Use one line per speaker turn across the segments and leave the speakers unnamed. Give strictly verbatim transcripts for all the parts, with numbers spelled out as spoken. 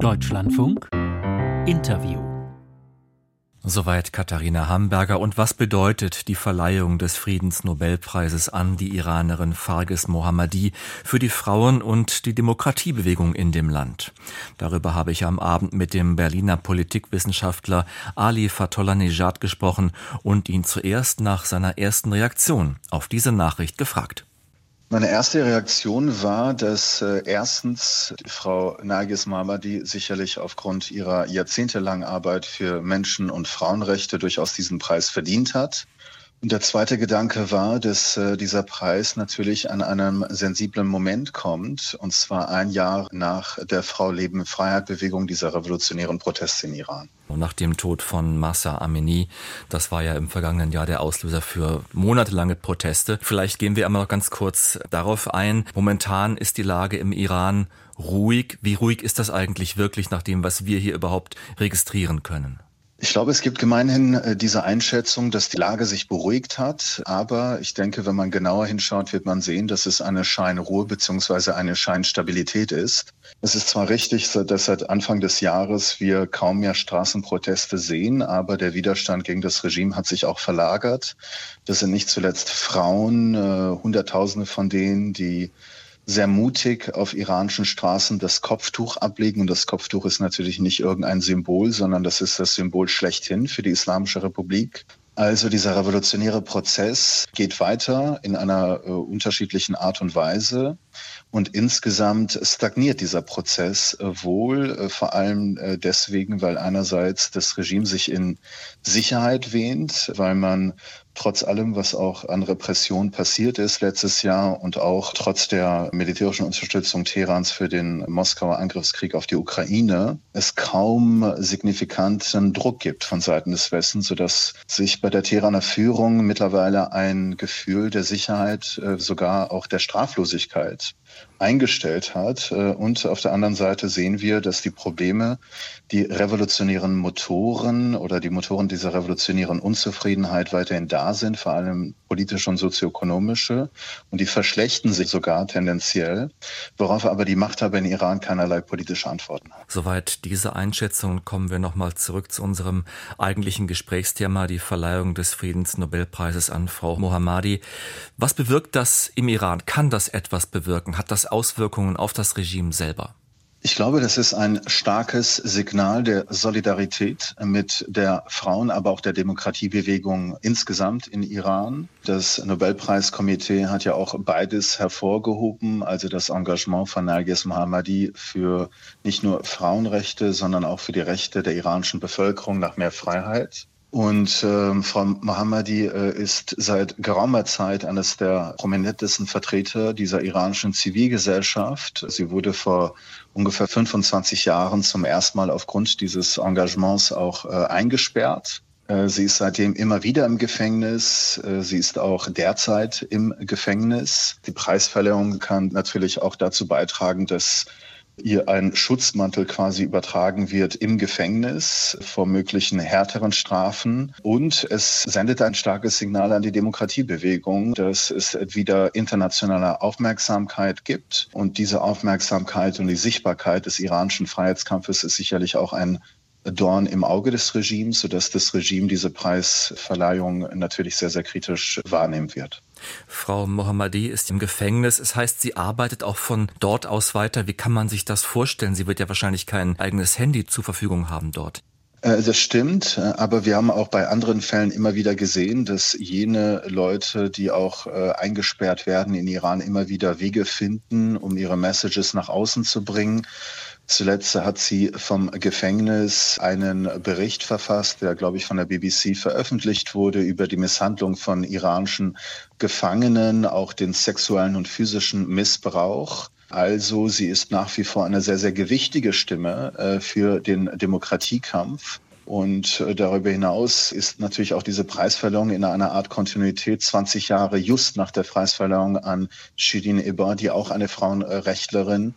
Deutschlandfunk Interview. Soweit Katharina Hamburger. Und was bedeutet die Verleihung des Friedensnobelpreises an die Iranerin Farges Mohammadi für die Frauen- und die Demokratiebewegung in dem Land? Darüber habe ich am Abend mit dem Berliner Politikwissenschaftler Ali Fatollah-Nejad gesprochen und ihn zuerst nach seiner ersten Reaktion auf diese Nachricht gefragt.
Meine erste Reaktion war, dass äh, erstens Frau Narges Mohammadi sicherlich aufgrund ihrer jahrzehntelangen Arbeit für Menschen- und Frauenrechte durchaus diesen Preis verdient hat. Und der zweite Gedanke war, dass äh, dieser Preis natürlich an einem sensiblen Moment kommt, und zwar ein Jahr nach der Frau-Leben-Freiheit-Bewegung, dieser revolutionären Proteste in Iran.
Und nach dem Tod von Mahsa Amini, das war ja im vergangenen Jahr der Auslöser für monatelange Proteste. Vielleicht gehen wir einmal noch ganz kurz darauf ein. Momentan ist die Lage im Iran ruhig. Wie ruhig ist das eigentlich wirklich nach dem, was wir hier überhaupt registrieren können?
Ich glaube, es gibt gemeinhin äh, diese Einschätzung, dass die Lage sich beruhigt hat. Aber ich denke, wenn man genauer hinschaut, wird man sehen, dass es eine Scheinruhe bzw. eine Scheinstabilität ist. Es ist zwar richtig, dass seit Anfang des Jahres wir kaum mehr Straßenproteste sehen, aber der Widerstand gegen das Regime hat sich auch verlagert. Das sind nicht zuletzt Frauen, äh, Hunderttausende von denen, die sehr mutig auf iranischen Straßen das Kopftuch ablegen. Und das Kopftuch ist natürlich nicht irgendein Symbol, sondern das ist das Symbol schlechthin für die Islamische Republik. Also dieser revolutionäre Prozess geht weiter in einer äh, unterschiedlichen Art und Weise. Und insgesamt stagniert dieser Prozess äh, wohl, äh, vor allem äh, deswegen, weil einerseits das Regime sich in Sicherheit wähnt, weil man trotz allem, was auch an Repression passiert ist letztes Jahr und auch trotz der militärischen Unterstützung Teherans für den Moskauer Angriffskrieg auf die Ukraine, es kaum signifikanten Druck gibt von Seiten des Westens, sodass sich bei der Teheraner Führung mittlerweile ein Gefühl der Sicherheit, äh, sogar auch der Straflosigkeit eingestellt hat. Und auf der anderen Seite sehen wir, dass die Probleme, die revolutionären Motoren oder die Motoren dieser revolutionären Unzufriedenheit weiterhin da sind, vor allem politische und sozioökonomische. Und die verschlechtern sich sogar tendenziell, worauf aber die Machthaber in Iran keinerlei politische Antworten haben.
Soweit diese Einschätzung, kommen wir nochmal zurück zu unserem eigentlichen Gesprächsthema, die Verleihung des Friedensnobelpreises an Frau Mohammadi. Was bewirkt das im Iran? Kann das etwas bewirken? Hat das Auswirkungen auf das Regime selber?
Ich glaube, das ist ein starkes Signal der Solidarität mit der Frauen-, aber auch der Demokratiebewegung insgesamt in Iran. Das Nobelpreiskomitee hat ja auch beides hervorgehoben, also das Engagement von Narges Mohammadi für nicht nur Frauenrechte, sondern auch für die Rechte der iranischen Bevölkerung nach mehr Freiheit. Und äh, Frau Mohammadi äh, ist seit geraumer Zeit eines der prominentesten Vertreter dieser iranischen Zivilgesellschaft. Sie wurde vor ungefähr fünfundzwanzig Jahren zum ersten Mal aufgrund dieses Engagements auch äh, eingesperrt. Äh, sie ist seitdem immer wieder im Gefängnis. Äh, sie ist auch derzeit im Gefängnis. Die Preisverleihung kann natürlich auch dazu beitragen, dass ihr ein Schutzmantel quasi übertragen wird im Gefängnis vor möglichen härteren Strafen. Und es sendet ein starkes Signal an die Demokratiebewegung, dass es wieder internationale Aufmerksamkeit gibt. Und diese Aufmerksamkeit und die Sichtbarkeit des iranischen Freiheitskampfes ist sicherlich auch ein Dorn im Auge des Regimes, sodass das Regime diese Preisverleihung natürlich sehr, sehr kritisch wahrnehmen wird.
Frau Mohammadi ist im Gefängnis. Es heißt, sie arbeitet auch von dort aus weiter. Wie kann man sich das vorstellen? Sie wird ja wahrscheinlich kein eigenes Handy zur Verfügung haben dort.
Das stimmt, aber wir haben auch bei anderen Fällen immer wieder gesehen, dass jene Leute, die auch eingesperrt werden in Iran, immer wieder Wege finden, um ihre Messages nach außen zu bringen. Zuletzt hat sie vom Gefängnis einen Bericht verfasst, der, glaube ich, von der B B C veröffentlicht wurde, über die Misshandlung von iranischen Gefangenen, auch den sexuellen und physischen Missbrauch. Also sie ist nach wie vor eine sehr, sehr gewichtige Stimme äh, für den Demokratiekampf. Und äh, darüber hinaus ist natürlich auch diese Preisverleihung in einer Art Kontinuität zwanzig Jahre just nach der Preisverleihung an Shirin Ebadi, auch eine Frauenrechtlerin,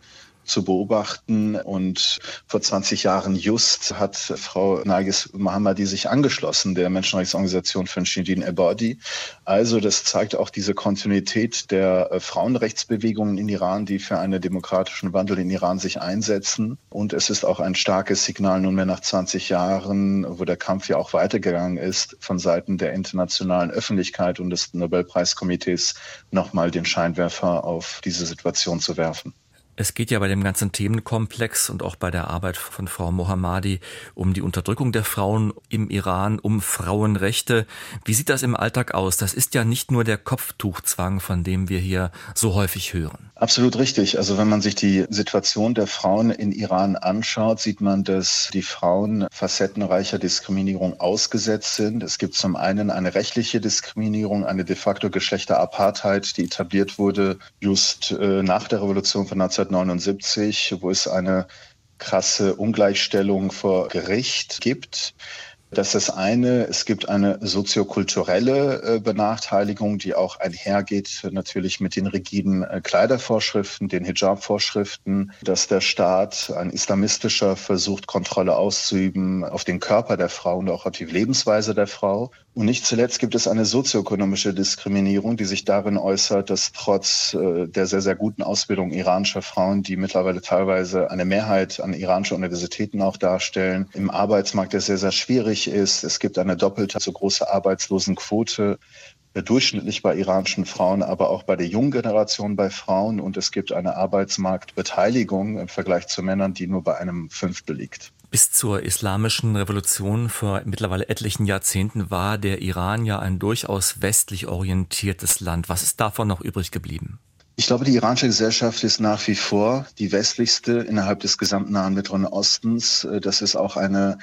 zu beobachten. Und vor zwanzig Jahren just hat Frau Narges Mohammadi sich angeschlossen, der Menschenrechtsorganisation von Shirin Ebadi. Also das zeigt auch diese Kontinuität der Frauenrechtsbewegungen in Iran, die für einen demokratischen Wandel in Iran sich einsetzen. Und es ist auch ein starkes Signal nunmehr nach zwanzig Jahren, wo der Kampf ja auch weitergegangen ist, von Seiten der internationalen Öffentlichkeit und des Nobelpreiskomitees nochmal den Scheinwerfer auf diese Situation zu werfen.
Es geht ja bei dem ganzen Themenkomplex und auch bei der Arbeit von Frau Mohammadi um die Unterdrückung der Frauen im Iran, um Frauenrechte. Wie sieht das im Alltag aus? Das ist ja nicht nur der Kopftuchzwang, von dem wir hier so häufig hören.
Absolut richtig. Also wenn man sich die Situation der Frauen in Iran anschaut, sieht man, dass die Frauen facettenreicher Diskriminierung ausgesetzt sind. Es gibt zum einen eine rechtliche Diskriminierung, eine de facto Geschlechterapartheid, die etabliert wurde just äh, nach der Revolution von neunzehnhundertneunundsiebzig, wo es eine krasse Ungleichstellung vor Gericht gibt. Das ist das eine. Es gibt eine soziokulturelle Benachteiligung, die auch einhergeht natürlich mit den rigiden Kleidervorschriften, den Hijab-Vorschriften, dass der Staat, ein islamistischer, versucht, Kontrolle auszuüben auf den Körper der Frau und auch auf die Lebensweise der Frau. Und nicht zuletzt gibt es eine sozioökonomische Diskriminierung, die sich darin äußert, dass trotz der sehr, sehr guten Ausbildung iranischer Frauen, die mittlerweile teilweise eine Mehrheit an iranischen Universitäten auch darstellen, im Arbeitsmarkt der sehr, sehr schwierig ist. Es gibt eine doppelt so große Arbeitslosenquote, durchschnittlich bei iranischen Frauen, aber auch bei der jungen Generation bei Frauen. Und es gibt eine Arbeitsmarktbeteiligung im Vergleich zu Männern, die nur bei einem Fünftel liegt.
Bis zur islamischen Revolution vor mittlerweile etlichen Jahrzehnten war der Iran ja ein durchaus westlich orientiertes Land. Was ist davon noch übrig geblieben?
Ich glaube, die iranische Gesellschaft ist nach wie vor die westlichste innerhalb des gesamten Nahen Mittleren Ostens. Das ist auch eine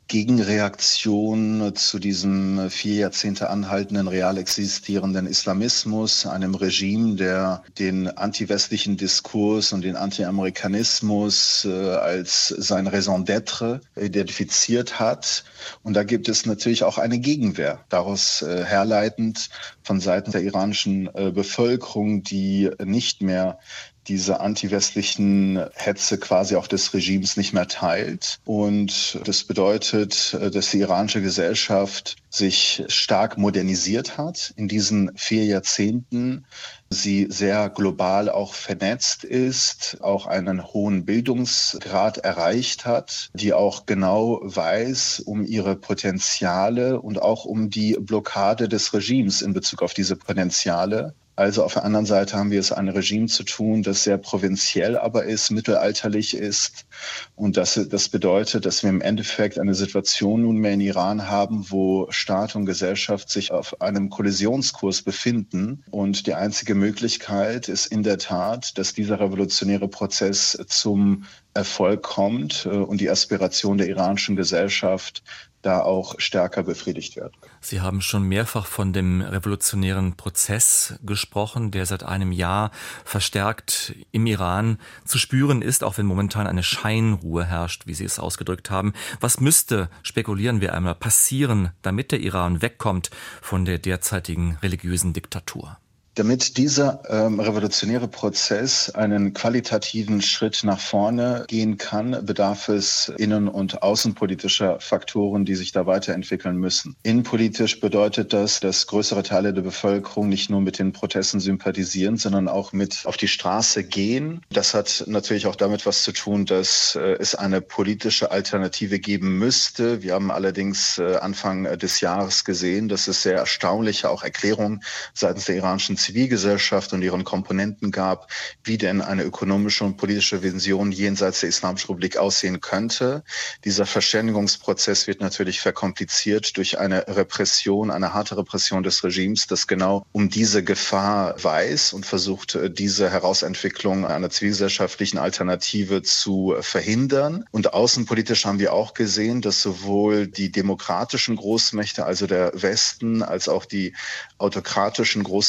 Gegenreaktion zu diesem vier Jahrzehnte anhaltenden, real existierenden Islamismus, einem Regime, der den antiwestlichen Diskurs und den Anti-Amerikanismus äh, als sein Raison d'être identifiziert hat. Und da gibt es natürlich auch eine Gegenwehr, daraus äh, herleitend von Seiten der iranischen äh, Bevölkerung, die nicht mehr diese antiwestlichen Hetze quasi auch des Regimes nicht mehr teilt. Und das bedeutet, dass die iranische Gesellschaft sich stark modernisiert hat in diesen vier Jahrzehnten. Sie sehr global auch vernetzt ist, auch einen hohen Bildungsgrad erreicht hat, die auch genau weiß um ihre Potenziale und auch um die Blockade des Regimes in Bezug auf diese Potenziale. Also auf der anderen Seite haben wir es ein Regime zu tun, das sehr provinziell aber ist, mittelalterlich ist. Und das, das bedeutet, dass wir im Endeffekt eine Situation nunmehr in Iran haben, wo Staat und Gesellschaft sich auf einem Kollisionskurs befinden. Und die einzige Möglichkeit ist in der Tat, dass dieser revolutionäre Prozess zum Erfolg kommt und die Aspiration der iranischen Gesellschaft da auch stärker befriedigt wird.
Sie haben schon mehrfach von dem revolutionären Prozess gesprochen, der seit einem Jahr verstärkt im Iran zu spüren ist, auch wenn momentan eine Scheinruhe herrscht, wie Sie es ausgedrückt haben. Was müsste, spekulieren wir einmal, passieren, damit der Iran wegkommt von der derzeitigen religiösen Diktatur?
Damit dieser ähm, revolutionäre Prozess einen qualitativen Schritt nach vorne gehen kann, bedarf es innen- und außenpolitischer Faktoren, die sich da weiterentwickeln müssen. Innenpolitisch bedeutet das, dass größere Teile der Bevölkerung nicht nur mit den Protesten sympathisieren, sondern auch mit auf die Straße gehen. Das hat natürlich auch damit was zu tun, dass äh, es eine politische Alternative geben müsste. Wir haben allerdings äh, Anfang äh, des Jahres gesehen, dass es sehr erstaunliche auch Erklärungen seitens der iranischen Zivilgesellschaft und ihren Komponenten gab, wie denn eine ökonomische und politische Vision jenseits der Islamischen Republik aussehen könnte. Dieser Verständigungsprozess wird natürlich verkompliziert durch eine Repression, eine harte Repression des Regimes, das genau um diese Gefahr weiß und versucht, diese Herausentwicklung einer zivilgesellschaftlichen Alternative zu verhindern. Und außenpolitisch haben wir auch gesehen, dass sowohl die demokratischen Großmächte, also der Westen, als auch die autokratischen Großmächte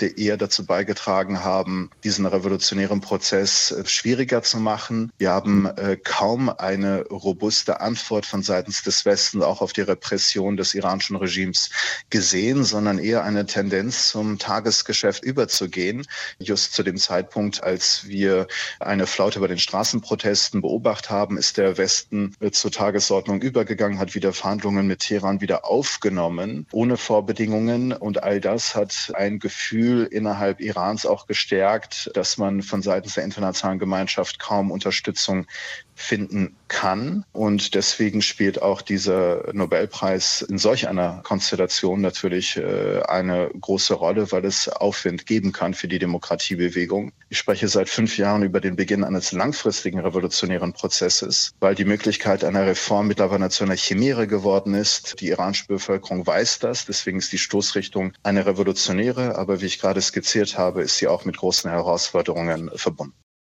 eher dazu beigetragen haben, diesen revolutionären Prozess schwieriger zu machen. Wir haben äh, kaum eine robuste Antwort von seitens des Westens auch auf die Repression des iranischen Regimes gesehen, sondern eher eine Tendenz zum Tagesgeschäft überzugehen. Just zu dem Zeitpunkt, als wir eine Flaute bei den Straßenprotesten beobachtet haben, ist der Westen äh, zur Tagesordnung übergegangen, hat wieder Verhandlungen mit Teheran wieder aufgenommen, ohne Vorbedingungen. Und all das hat ein Gefühl innerhalb Irans auch gestärkt, dass man von seitens der internationalen Gemeinschaft kaum Unterstützung finden kann. Und deswegen spielt auch dieser Nobelpreis in solch einer Konstellation natürlich äh, eine große Rolle, weil es Aufwind geben kann für die Demokratiebewegung. Ich spreche seit fünf Jahren über den Beginn eines langfristigen revolutionären Prozesses, weil die Möglichkeit einer Reform mittlerweile zu einer Chimäre geworden ist. Die iranische Bevölkerung weiß das, deswegen ist die Stoßrichtung eine revolutionäre, aber wie ich gerade skizziert habe, ist sie auch mit großen Herausforderungen verbunden.